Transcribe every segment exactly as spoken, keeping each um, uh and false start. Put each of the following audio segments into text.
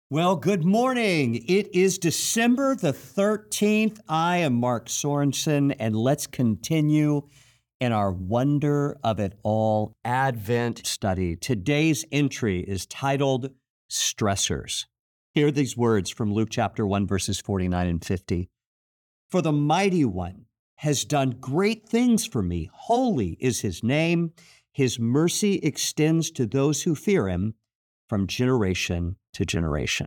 Well, good morning. It is December the thirteenth. I am Mark Sorensen, and let's continue in our Wonder of It All Advent study. Today's entry is titled Stressors. Hear these words from Luke chapter one, verses forty-nine and fifty. For the mighty one has done great things for me. Holy is his name. His mercy extends to those who fear him from generation to generation.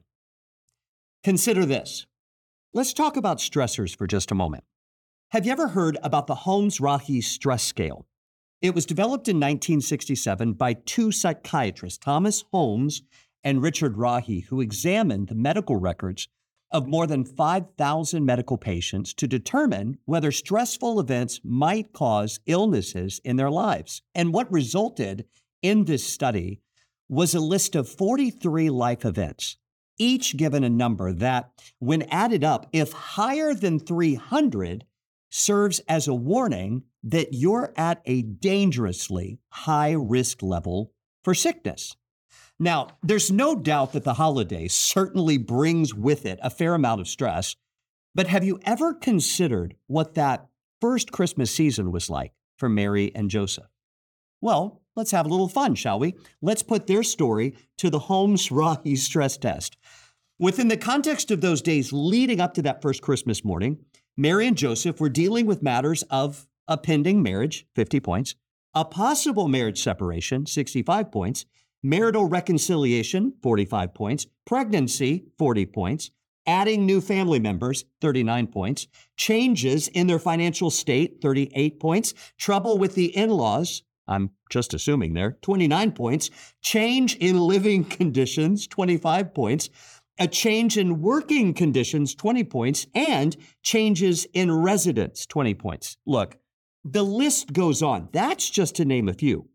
Consider this. Let's talk about stressors for just a moment. Have you ever heard about the Holmes-Rahe stress scale? It was developed in nineteen sixty-seven by two psychiatrists, Thomas Holmes and Richard Rahe, who examined the medical records of more than five thousand medical patients to determine whether stressful events might cause illnesses in their lives. And what resulted in this study was a list of forty-three life events, each given a number that, when added up, if higher than three hundred, serves as a warning that you're at a dangerously high risk level for sickness. Now, there's no doubt that the holiday certainly brings with it a fair amount of stress, but have you ever considered what that first Christmas season was like for Mary and Joseph? Well, let's have a little fun, shall we? Let's put their story to the Holmes-Rahe stress test. Within the context of those days leading up to that first Christmas morning, Mary and Joseph were dealing with matters of a pending marriage, fifty points, a possible marriage separation, sixty-five points, marital reconciliation, forty-five points, pregnancy, forty points, adding new family members, thirty-nine points, changes in their financial state, thirty-eight points, trouble with the in-laws, I'm just assuming there, twenty-nine points, change in living conditions, twenty-five points, a change in working conditions, twenty points, and changes in residence, twenty points. Look, the list goes on. That's just to name a few.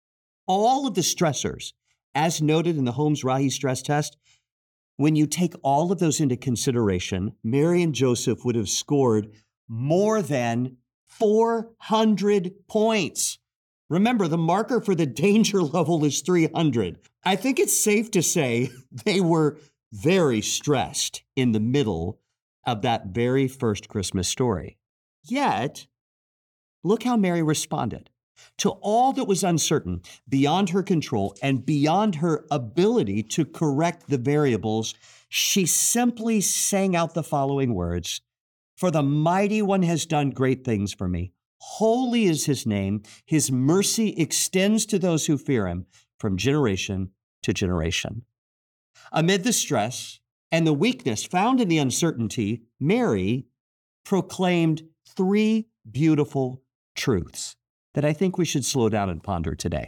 All of the stressors, as noted in the Holmes-Rahe stress test, when you take all of those into consideration, Mary and Joseph would have scored more than four hundred points. Remember, the marker for the danger level is three hundred. I think it's safe to say they were very stressed in the middle of that very first Christmas story. Yet, look how Mary responded. To all that was uncertain, beyond her control, and beyond her ability to correct the variables, she simply sang out the following words, "For the mighty one has done great things for me. Holy is his name. His mercy extends to those who fear him from generation to generation." Amid the stress and the weakness found in the uncertainty, Mary proclaimed three beautiful truths that I think we should slow down and ponder today.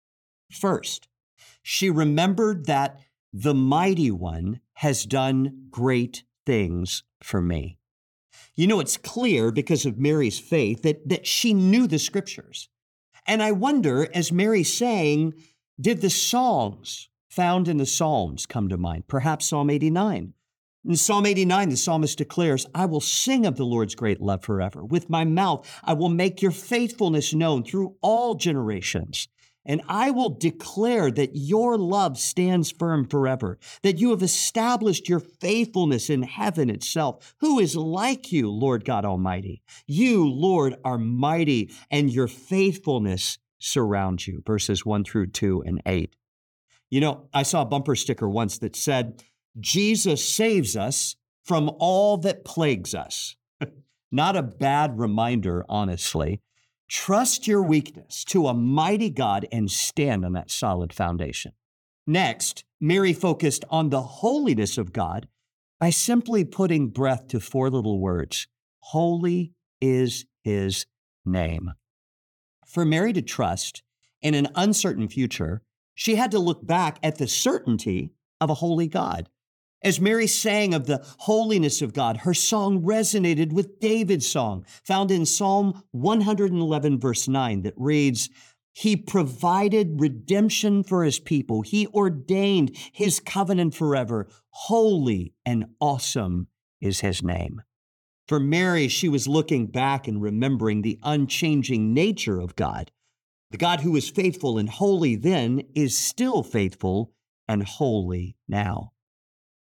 First, she remembered that the mighty one has done great things for me. You know, it's clear because of Mary's faith that, that she knew the scriptures. And I wonder, as Mary sang, did the songs found in the Psalms come to mind? Perhaps Psalm eighty-nine. In Psalm eighty-nine, the psalmist declares, "I will sing of the Lord's great love forever. With my mouth, I will make your faithfulness known through all generations. And I will declare that your love stands firm forever, that you have established your faithfulness in heaven itself. Who is like you, Lord God Almighty? You, Lord, are mighty, and your faithfulness surrounds you." Verses one through two and eight. You know, I saw a bumper sticker once that said, "Jesus saves us from all that plagues us." Not a bad reminder, honestly. Trust your weakness to a mighty God and stand on that solid foundation. Next, Mary focused on the holiness of God by simply putting breath to four little words. Holy is his name. For Mary to trust in an uncertain future, she had to look back at the certainty of a holy God. As Mary sang of the holiness of God, her song resonated with David's song, found in Psalm one eleven, verse nine, that reads, "He provided redemption for his people. He ordained his covenant forever. Holy and awesome is his name." For Mary, she was looking back and remembering the unchanging nature of God. The God who was faithful and holy then is still faithful and holy now.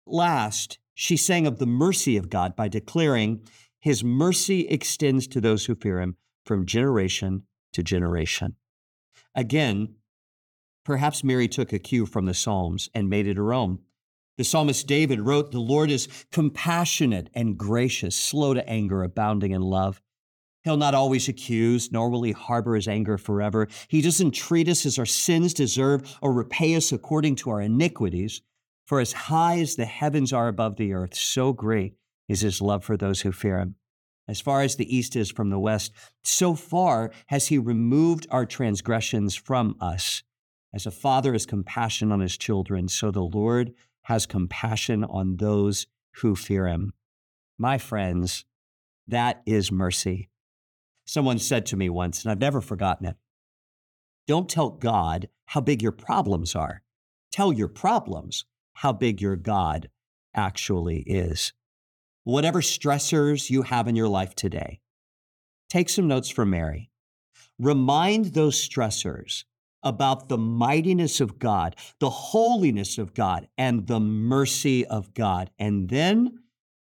Last, she sang of the mercy of God by declaring, his mercy extends to those who fear him from generation to generation. Again, perhaps Mary took a cue from the Psalms and made it her own. The psalmist David wrote, the Lord is compassionate and gracious, slow to anger, abounding in love. He'll not always accuse, nor will he harbor his anger forever. He doesn't treat us as our sins deserve or repay us according to our iniquities. For as high as the heavens are above the earth, so great is his love for those who fear him. As far as the east is from the west, so far has he removed our transgressions from us. As a father has compassion on his children, so the Lord has compassion on those who fear him. My friends, that is mercy. Someone said to me once, and I've never forgotten it, don't tell God how big your problems are. Tell your problems how big your God actually is. Whatever stressors you have in your life today, take some notes from Mary. Remind those stressors about the mightiness of God, the holiness of God, and the mercy of God. And then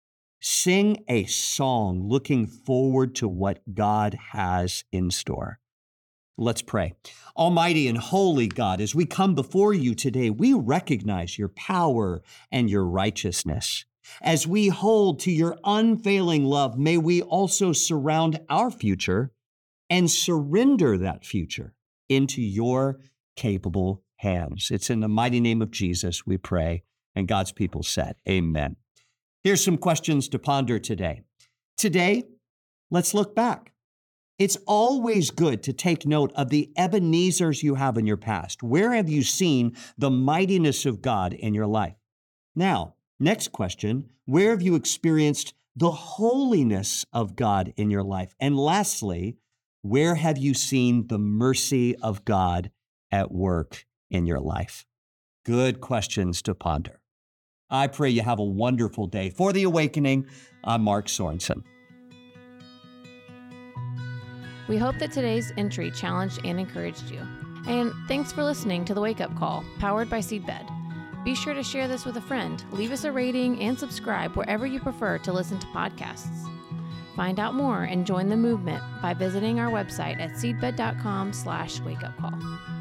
sing a song looking forward to what God has in store. Let's pray. Almighty and holy God, as we come before you today, we recognize your power and your righteousness. As we hold to your unfailing love, may we also surround our future and surrender that future into your capable hands. It's in the mighty name of Jesus we pray, and God's people said, amen. Here's some questions to ponder today. Today, let's look back. It's always good to take note of the Ebenezers you have in your past. Where have you seen the mightiness of God in your life? Now, next question, where have you experienced the holiness of God in your life? And lastly, where have you seen the mercy of God at work in your life? Good questions to ponder. I pray you have a wonderful day. For The Awakening, I'm Mark Sorensen. We hope that today's entry challenged and encouraged you. And thanks for listening to The Wake Up Call, powered by Seedbed. Be sure to share this with a friend, leave us a rating, and subscribe wherever you prefer to listen to podcasts. Find out more and join the movement by visiting our website at seedbed dot com slash wake up call.